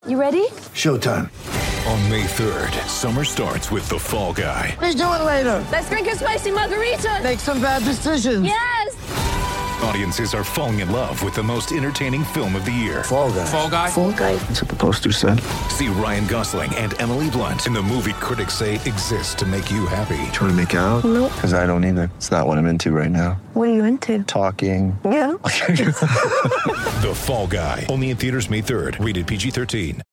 You ready? Showtime. On May 3rd, summer starts with The Fall Guy. Let's do it later. Let's drink a spicy margarita. Make some bad decisions. Yes! Audiences are falling in love with the most entertaining film of the year. Fall Guy. Fall Guy? Fall Guy. That's what the poster said. See Ryan Gosling and Emily Blunt in the movie critics say exists to make you happy. Trying to make it out? Nope. Because I don't either. It's not what I'm into right now. What are you into? Talking. Yeah. The Fall Guy. Only in theaters May 3rd. Rated PG-13.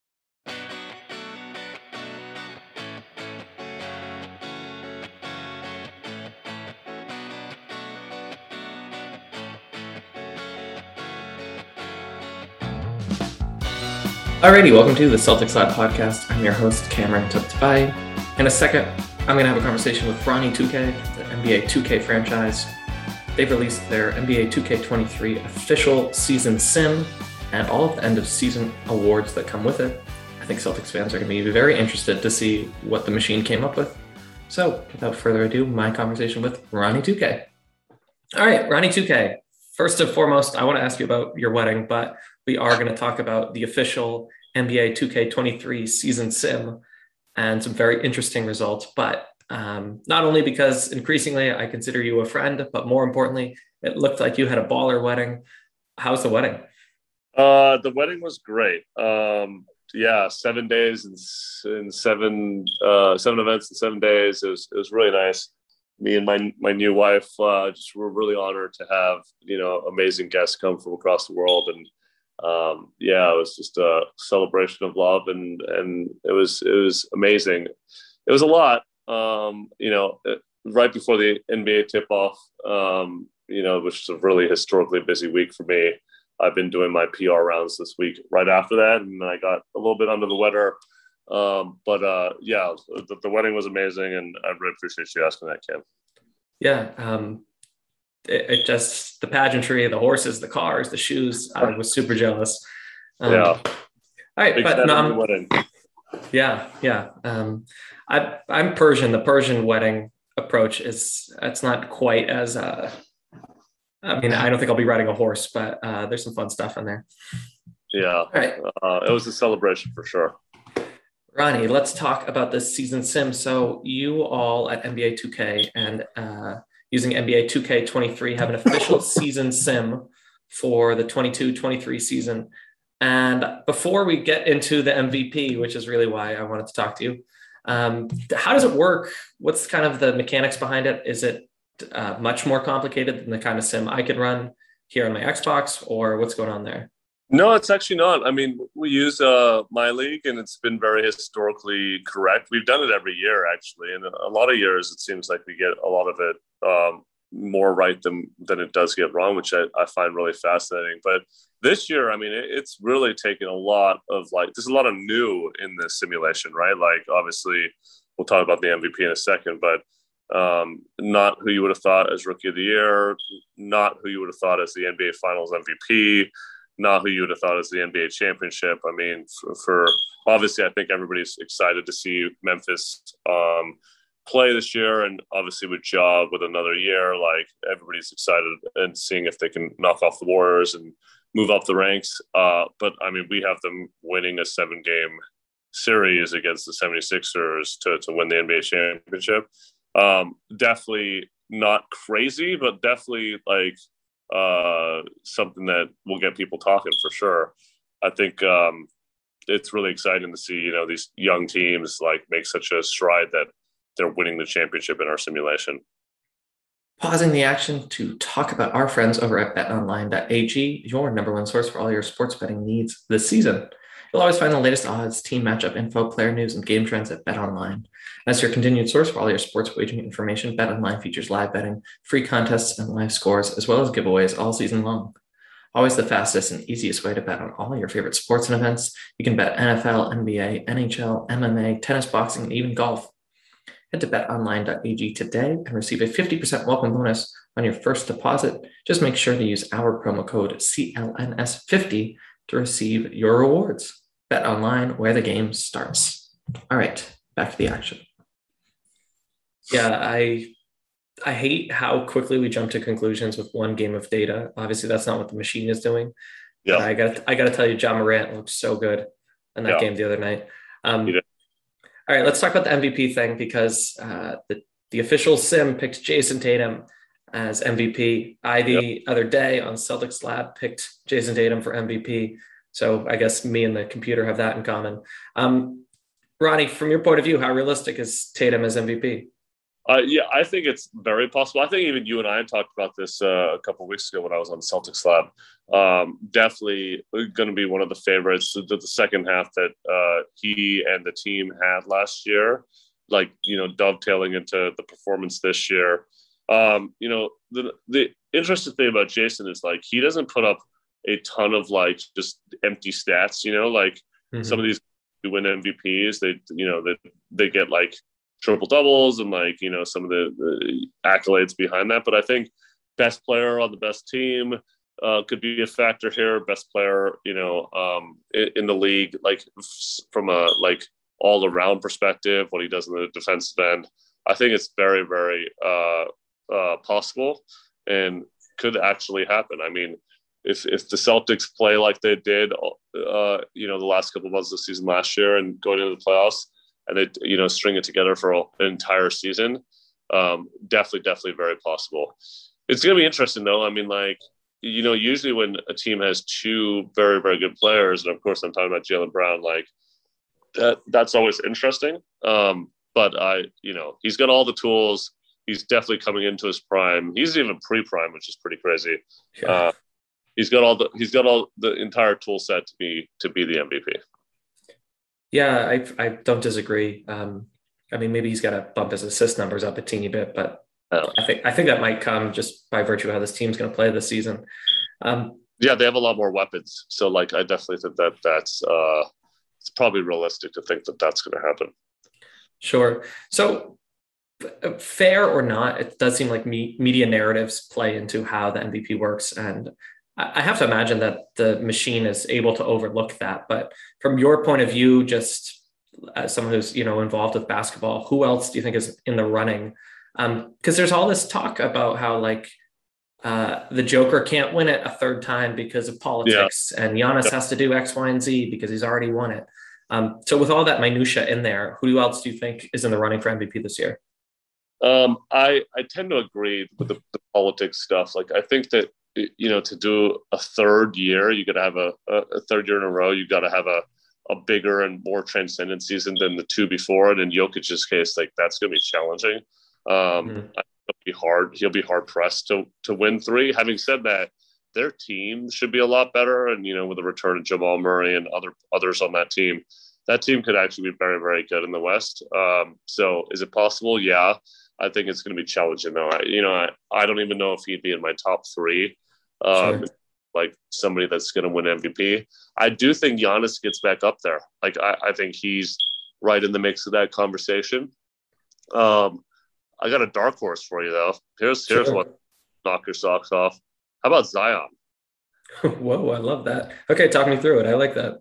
Alrighty, welcome to the Celtics Lab podcast. I'm your host, Cameron Tuptabai. In a second, I'm going to have a conversation with Ronnie 2K, the NBA 2K franchise. They've released their NBA 2K23 official season sim and all of the end of season awards that come with it. I think Celtics fans are going to be very interested to see what the machine came up with. So, without further ado, my conversation with Ronnie 2K. All right, Ronnie 2K. First and foremost, I want to ask you about your wedding, but we are going to talk about the official NBA 2K23 season sim and some very interesting results. But not only because increasingly I consider you a friend, but more importantly, it looked like you had a baller wedding. How's the wedding? The wedding was great. 7 days and seven events in 7 days. It was really nice. Me and my new wife just were really honored to have amazing guests come from across the world, and it was just a celebration of love, and it was amazing. It was a lot, right before the NBA tip off, which is a really historically busy week for me. I've been doing my PR rounds this week right after that, and I got a little bit under the weather. The wedding was amazing, and I really appreciate you asking that, Cam. Yeah. It just, the pageantry, the horses, the cars, the shoes, I was super jealous. All right. Big but no, wedding. Yeah. I'm Persian. The Persian wedding approach it's not quite as, I don't think I'll be riding a horse, but there's some fun stuff in there. Yeah. All right. It was a celebration for sure. Ronnie, let's talk about this season sim. So you all at NBA 2K and using NBA 2K23 have an official season sim for the 22-23 season. And before we get into the MVP, which is really why I wanted to talk to you, how does it work? What's kind of the mechanics behind it? Is it much more complicated than the kind of sim I could run here on my Xbox, or what's going on there? No, it's actually not. I mean, we use My League, and it's been very historically correct. We've done it every year, actually. And a lot of years, it seems like we get a lot of it more right than it does get wrong, which I find really fascinating. But this year, it's really taken a lot of, there's a lot of new in this simulation, right? Like, obviously, we'll talk about the MVP in a second, but not who you would have thought as Rookie of the Year, not who you would have thought as the NBA Finals MVP, not who you would have thought as the NBA championship. For obviously, I think everybody's excited to see Memphis play this year, and obviously with Ja with another year, everybody's excited and seeing if they can knock off the Warriors and move up the ranks. But we have them winning a 7-game series against the 76ers to win the NBA championship. Definitely not crazy, but definitely something that will get people talking for sure. I think it's really exciting to see, these young teams make such a stride that they're winning the championship in our simulation. Pausing the action to talk about our friends over at betonline.ag, your number one source for all your sports betting needs this season. You'll always find the latest odds, team matchup info, player news, and game trends at BetOnline. As your continued source for all your sports wagering information, BetOnline features live betting, free contests, and live scores, as well as giveaways all season long. Always the fastest and easiest way to bet on all your favorite sports and events. You can bet NFL, NBA, NHL, MMA, tennis, boxing, and even golf. Head to betonline.ag today and receive a 50% welcome bonus on your first deposit. Just make sure to use our promo code CLNS50 to receive your rewards. Bet online, where the game starts. All right, back to the action. Yeah, I hate how quickly we jump to conclusions with one game of data. Obviously, that's not what the machine is doing. Yeah, I got to tell you, Ja Morant looks so good. in that game the other night. All right, let's talk about the MVP thing because the official sim picked Jason Tatum as MVP. I, the other day on Celtics Lab, picked Jason Tatum for MVP. So I guess me and the computer have that in common. Ronnie, from your point of view, how realistic is Tatum as MVP? I think it's very possible. I think even you and I talked about this a couple of weeks ago when I was on Celtics Lab. Definitely going to be one of the favorites. The second half that he and the team had last year, like, dovetailing into the performance this year. The interesting thing about Jason is, like, he doesn't put up a ton of, like, just empty stats, some of these who win MVPs, they get, like, triple doubles and, like, some of the accolades behind that. But I think best player on the best team could be a factor here. Best player, in the league, like, from a, like, all around perspective, what he does in the defensive end, I think it's very, very possible and could actually happen. I mean, if the Celtics play like they did, the last couple of months of the season last year and going into the playoffs, and they, string it together for an entire season, definitely very possible. It's going to be interesting, though. I mean, like, usually when a team has two very, very good players, and of course I'm talking about Jaylen Brown, like, that's always interesting. But he's got all the tools. He's definitely coming into his prime. He's even pre-prime, which is pretty crazy. Yeah. He's got all the entire tool set to be the MVP. Yeah, I don't disagree. I mean, maybe he's got to bump his assist numbers up a teeny bit, but I think that might come just by virtue of how this team's going to play this season. Yeah, they have a lot more weapons, so, like, I definitely think that's it's probably realistic to think that that's going to happen. Sure. So, fair or not, it does seem like media narratives play into how the MVP works, and I have to imagine that the machine is able to overlook that. But from your point of view, just as someone who's, involved with basketball, who else do you think is in the running? Because there's all this talk about how, like, the Joker can't win it a third time because of politics, and Giannis has to do X, Y, and Z because he's already won it. So with all that minutia in there, who else do you think is in the running for MVP this year? I tend to agree with the politics stuff. Like, I think that, to do a third year, you got to have a third year in a row. You got to have a bigger and more transcendent season than the two before it. In Jokic's case, like, that's going to be challenging. He'll be hard pressed to win three. Having said that, their team should be a lot better. And, with the return of Jamal Murray and others on that team could actually be very, very good in the West. So is it possible? Yeah. I think it's going to be challenging, though. I don't even know if he'd be in my top three. Sure. Like, somebody that's going to win MVP. I do think Giannis gets back up there. Like, I think he's right in the mix of that conversation. I got a dark horse for you, though. Here's what knock your socks off. How about Zion? Whoa, I love that. Okay, talk me through it. I like that.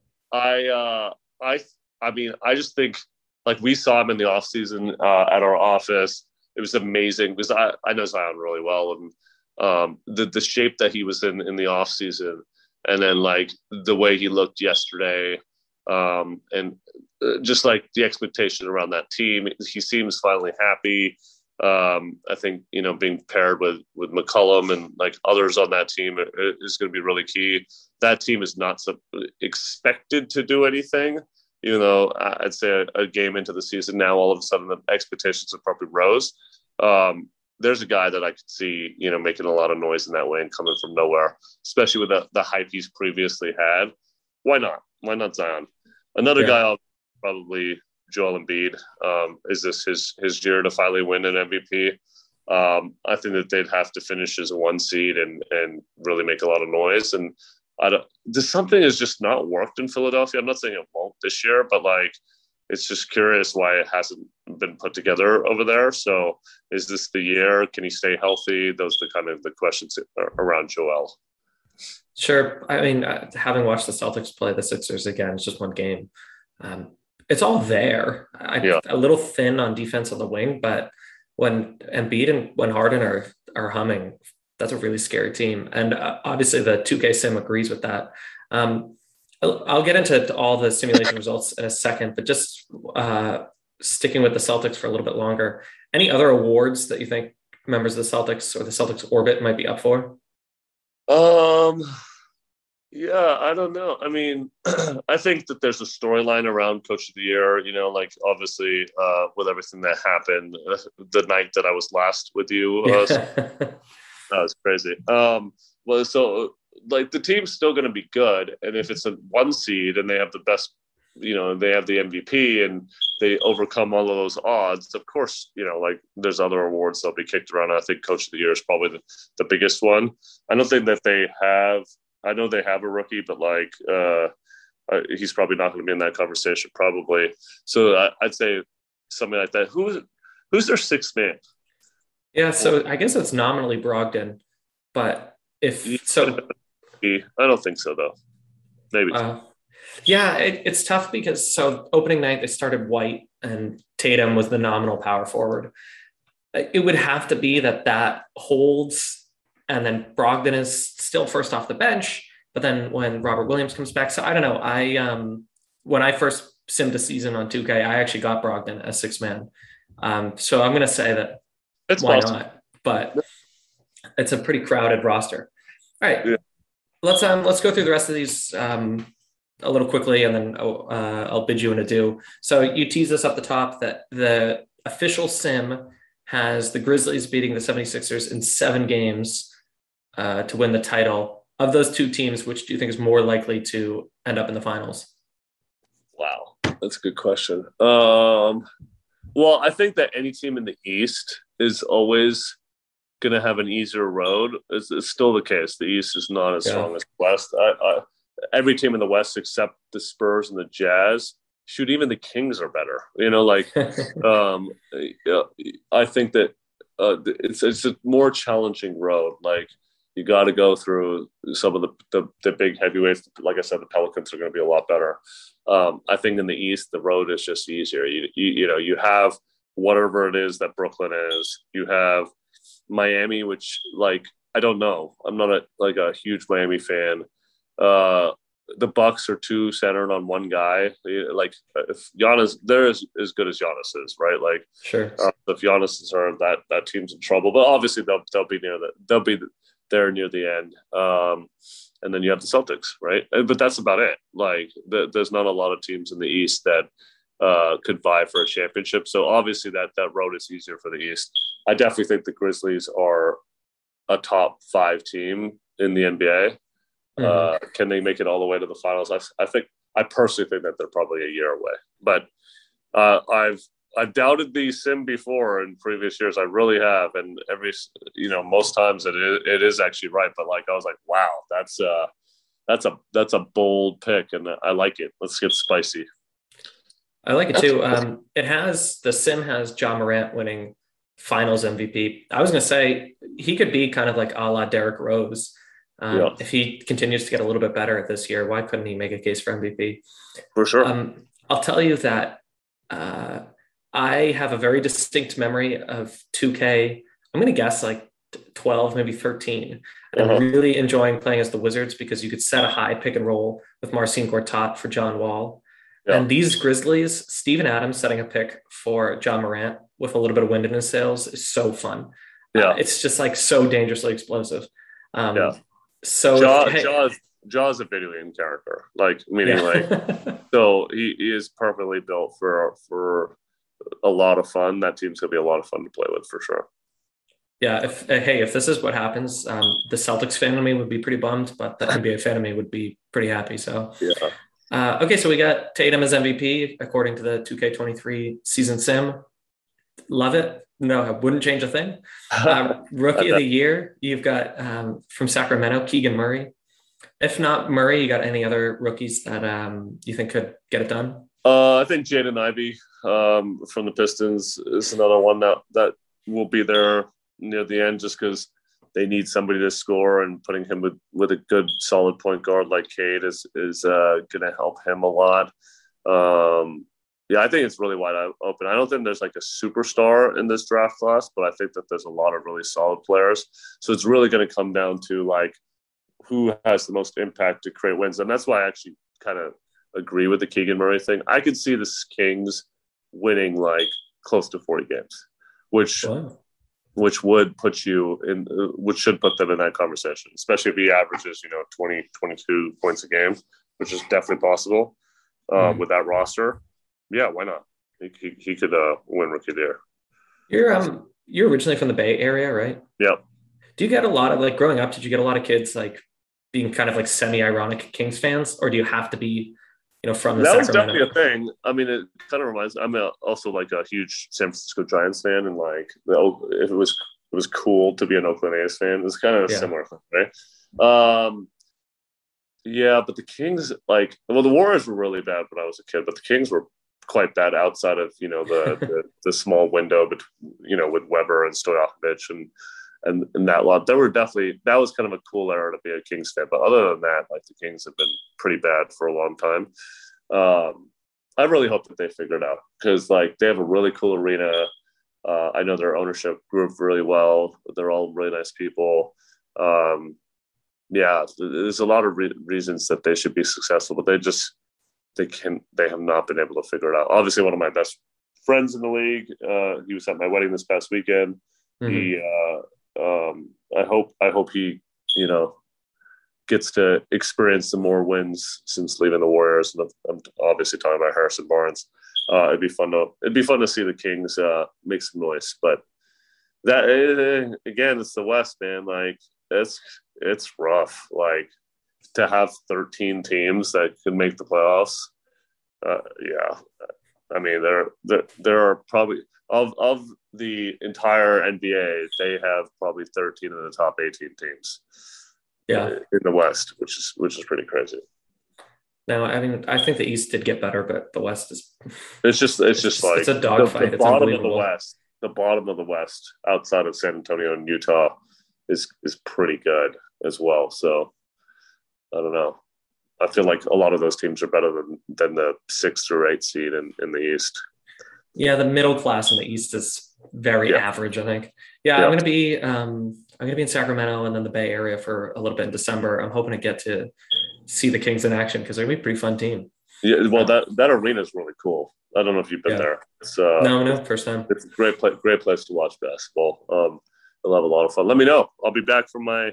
I mean, I just think, like, we saw him in the offseason at our office. It was amazing because I know Zion really well, and the shape that he was in the offseason, and then, like, the way he looked yesterday, and just, like, the expectation around that team. He seems finally happy. I think, being paired with McCollum and, like, others on that team is going to be really key. That team is not expected to do anything. Even though I'd say a game into the season now, all of a sudden the expectations have probably rose. There's a guy that I could see, making a lot of noise in that way and coming from nowhere, especially with the hype he's previously had. Why not? Why not Zion? Another guy, probably Joel Embiid. Is this his year to finally win an MVP? I think that they'd have to finish as a 1 seed and really make a lot of noise. And something has just not worked in Philadelphia. I'm not saying it won't this year, but, like, it's just curious why it hasn't been put together over there. So is this the year? Can he stay healthy? Those are kind of the questions around Joel. Sure. I mean, having watched the Celtics play the Sixers again, it's just one game. It's all there. A little thin on defense on the wing, but when Embiid and when Harden are humming, that's a really scary team. And obviously the 2K sim agrees with that. I'll get into all the simulation results in a second, but just sticking with the Celtics for a little bit longer. Any other awards that you think members of the Celtics or the Celtics orbit might be up for? Yeah, I don't know. I mean, I think that there's a storyline around Coach of the Year, like obviously with everything that happened the night that I was last with you. That was crazy. Well, so like the team's still going to be good. And if it's a 1 seed and they have the best, they have the MVP and they overcome all of those odds, of course, like there's other awards that'll be kicked around. I think Coach of the Year is probably the biggest one. I don't think that I know they have a rookie, but like he's probably not going to be in that conversation probably. So I'd say something like that. Who's their sixth man? Yeah, so I guess it's nominally Brogdon, but if so, I don't think so though. Maybe. Yeah, it's tough because so opening night they started White and Tatum was the nominal power forward. It would have to be that holds. And then Brogdon is still first off the bench, but then when Robert Williams comes back, so I don't know. When I first simmed a season on 2K, I actually got Brogdon as 6th man. So I'm going to say that it's why possible. not? But it's a pretty crowded roster. All right, yeah. Let's go through the rest of these a little quickly, and then I'll bid you an adieu. So you teased us up the top that the official sim has the Grizzlies beating the 76ers in 7 games. To win the title. Of those 2 teams, which do you think is more likely to end up in the finals? Wow, that's a good question. Well, I think that any team in the East is always going to have an easier road. It's still the case. The East is not as strong as the West. Every team in the West except the Spurs and the Jazz. Shoot, even the Kings are better. I think that it's a more challenging road. Like, you got to go through some of the big heavyweights. Like I said, the Pelicans are going to be a lot better. I think in the East, the road is just easier. You have whatever it is that Brooklyn is. You have Miami, which like I don't know. I'm not a huge Miami fan. The Bucks are too centered on one guy. Like if Giannis, they're as good as Giannis is, right? Like sure. If Giannis is hurt, that team's in trouble. But obviously they'll be near that. They'll be there near the end. And then you have the Celtics, right? But that's about it. Like there's not a lot of teams in the East that could vie for a championship. So obviously that road is easier for the East. I definitely think the Grizzlies are a top 5 team in the NBA. Mm-hmm. Can they make it all the way to the finals? I personally think that they're probably a year away. But I've doubted the sim before in previous years. I really have, and most times it is actually right. But like I was like, wow, that's a bold pick, and I like it. Let's get spicy. I like it too. The sim has Ja Morant winning Finals MVP. I was going to say he could be kind of like a la Derrick Rose. If he continues to get a little bit better this year, why couldn't he make a case for MVP? For sure. I'll tell you that I have a very distinct memory of 2K. I'm going to guess like 12, maybe 13. And I'm really enjoying playing as the Wizards because you could set a high pick and roll with Marcin Gortat for John Wall. Yeah. And these Grizzlies, Steven Adams setting a pick for Ja Morant with a little bit of wind in his sails is so fun. Yeah. It's just like so dangerously explosive. So Jaw's a video game character, like meaning like so he is perfectly built for a lot of fun. That team's gonna be a lot of fun to play with for sure. Yeah, if this is what happens, the Celtics fan of me would be pretty bummed, but the NBA fan of me would be pretty happy. So yeah. Okay, so we got Tatum as MVP according to the 2K23 season sim. Love it. No, I wouldn't change a thing. Rookie of the year, you've got from Sacramento, Keegan Murray. If not Murray, you got any other rookies that you think could get it done? I think Jaden Ivey from the Pistons is another one that will be there near the end just because they need somebody to score, and putting him with a good solid point guard like Cade is going to help him a lot. Yeah, I think it's really wide open. I don't think there's like a superstar in this draft class, but I think that there's a lot of really solid players. So it's really going to come down to like who has the most impact to create wins. And that's why I actually kind of agree with the Keegan Murray thing. I could see the Kings winning like close to 40 games, which would put you in, which should put them in that conversation, especially if he averages, 20, 22 points a game, which is definitely possible with that roster. Yeah, why not? He could win Rookie of the Year. You're originally from the Bay Area, right? Yep. Do you get a lot of, like, growing up, did you get a lot of kids like being kind of like semi-ironic Kings fans, or do you have to be, from the That was Sacramento? definitely a thing. I mean, it kind of reminds. I'm also like a huge San Francisco Giants fan, and like if it was cool to be an Oakland A's fan. It's kind of a similar thing, right? Yeah, but the Kings, the Warriors were really bad when I was a kid, but the Kings were quite bad outside of the small window between with Weber and Stojakovic and that lot. That was kind of a cool era to be a Kings fan. But other than that, like, the Kings have been pretty bad for a long time. I really hope that they figure it out, because like they have a really cool arena. I know their ownership group really well. They're all really nice people. Yeah, there's a lot of reasons that they should be successful, but they have not been able to figure it out. Obviously, one of my best friends in the league, he was at my wedding this past weekend. Mm-hmm. I hope he, gets to experience some more wins since leaving the Warriors. And I'm obviously talking about Harrison Barnes. It'd be fun to see the Kings make some noise. But that again, it's the West, man. Like, it's rough. Like, to have 13 teams that could make the playoffs. Yeah, I mean, there are probably of the entire NBA, they have probably 13 of the top 18 teams. Yeah, in the West, which is pretty crazy. No, I mean, I think the East did get better, but the West is. It's just like it's a dogfight. The bottom of the West. The bottom of the West, outside of San Antonio and Utah, is pretty good as well. So I don't know. I feel like a lot of those teams are better than the 6th or 8th seed in the East. Yeah, the middle class in the East is very average, I think. Yeah, I'm gonna be in Sacramento and then the Bay Area for a little bit in December. I'm hoping to get to see the Kings in action because they're gonna be a pretty fun team. Yeah, well, that arena is really cool. I don't know if you've been there. It's no, first time. It's a great place to watch basketball. I'll have a lot of fun. Let me know. I'll be back from my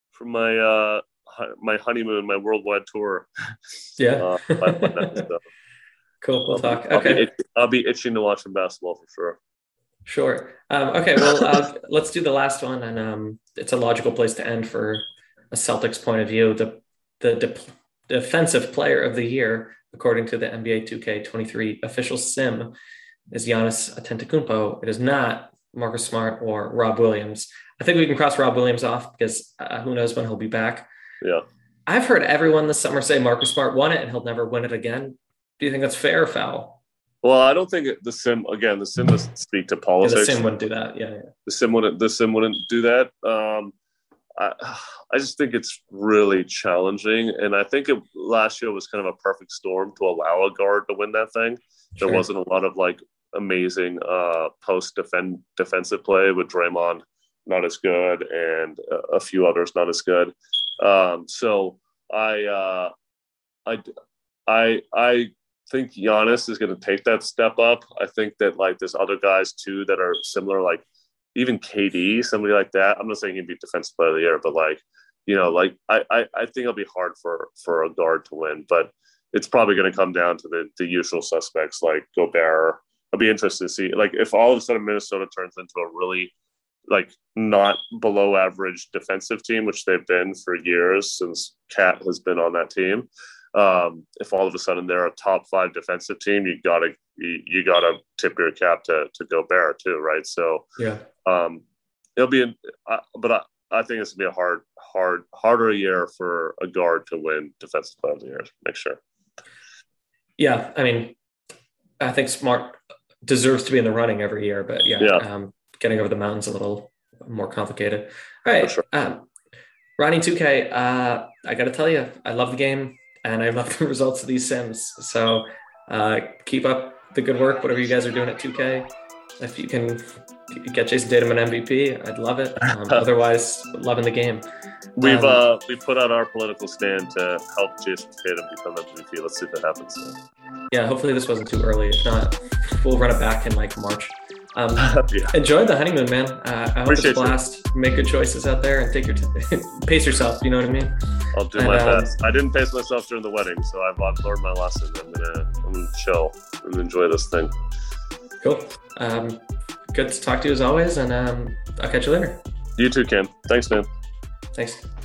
honeymoon, my worldwide tour. Yeah. So. Cool. We'll talk. Okay. I'll be itching to watch some basketball for sure. Sure. Okay. Well, let's do the last one, and it's a logical place to end for a Celtics point of view. The defensive player of the year, according to the NBA 2K23 official sim, is Giannis Antetokounmpo. It is not Marcus Smart or Rob Williams. I think we can cross Rob Williams off because who knows when he'll be back. Yeah. I've heard everyone this summer say Marcus Smart won it and he'll never win it again. Do you think that's fair or foul? Well, I don't think the sim doesn't speak to politics. The sim wouldn't do that. Yeah. The sim wouldn't do that. I just think it's really challenging, and I think last year was kind of a perfect storm to allow a guard to win that thing. There wasn't a lot of like amazing defensive play with Draymond not as good and a few others not as good. So I think Giannis is going to take that step up. I think that like there's other guys too that are similar, like even KD, somebody like that. I'm not saying he'd be defensive player of the year, but like, I think it'll be hard for a guard to win, but it's probably going to come down to the usual suspects like Gobert. I'll be interested to see, like, if all of a sudden Minnesota turns into a really like not below average defensive team, which they've been for years since Cat has been on that team. If all of a sudden they're a top 5 defensive team, you gotta tip your cap to Gobert too, right? So it'll be, but I think it's gonna be a harder year for a guard to win defensive player of the year. Make sure. Yeah, I mean, I think Smart deserves to be in the running every year, but getting over the mountain's a little more complicated. All right, sure. Ronnie 2K, I got to tell you, I love the game and I love the results of these sims. So keep up the good work, whatever you guys are doing at 2K. If you can get Jason Tatum an MVP, I'd love it. Otherwise, loving the game. We put out our political stand to help Jason Tatum become MVP. Let's see if it happens. Yeah, hopefully this wasn't too early. If not, we'll run it back in like March. Yeah. Enjoy the honeymoon, man. I hope it's a blast. You. Make good choices out there and take your pace yourself. You know what I mean? I'll do my best. I didn't pace myself during the wedding, so I've learned my lesson. I'm gonna chill and enjoy this thing. Cool. Good to talk to you as always, and I'll catch you later. You too, Cam. Thanks, man. Thanks.